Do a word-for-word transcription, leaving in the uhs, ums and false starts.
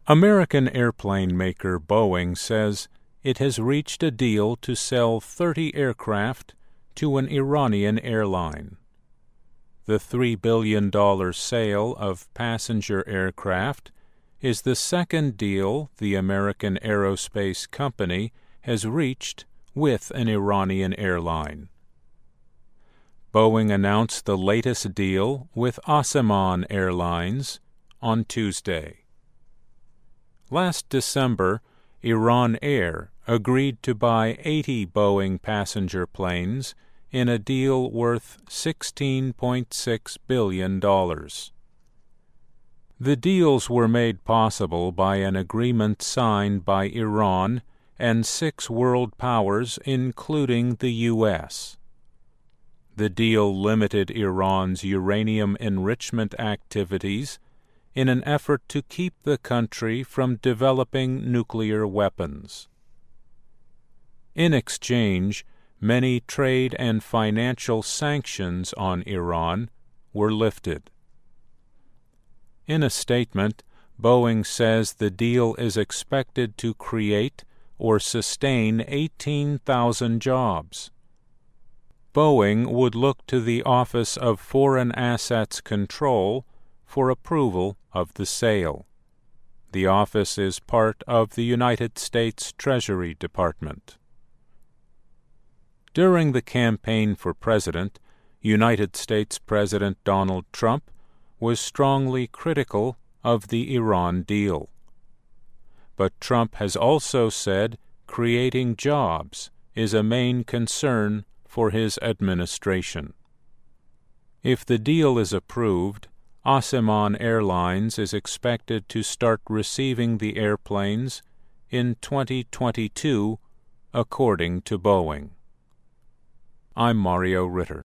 American airplane maker Boeing says it has reached a deal to sell thirty aircraft to an Iranian airline. The three billion dollars sale of passenger aircraft is the second deal the American aerospace company has reached with an Iranian airline. Boeing announced the latest deal with Aseman Airlines on Tuesday. Last December, Iran Air agreed to buy eighty Boeing passenger planes in a deal worth sixteen point six billion dollars. The deals were made possible by an agreement signed by Iran and six world powers, including the U S The deal limited Iran's uranium enrichment activities in an effort to keep the country from developing nuclear weapons. In exchange, many trade and financial sanctions on Iran were lifted. In a statement, Boeing says the deal is expected to create or sustain eighteen thousand jobs. Boeing would look to the Office of Foreign Assets Control for approval of the sale. The office is part of the United States Treasury Department. During the campaign for president, United States President Donald Trump was strongly critical of the Iran deal. But Trump has also said creating jobs is a main concern for his administration. If the deal is approved, Aseman Airlines is expected to start receiving the airplanes in twenty twenty-two, according to Boeing. I'm Mario Ritter.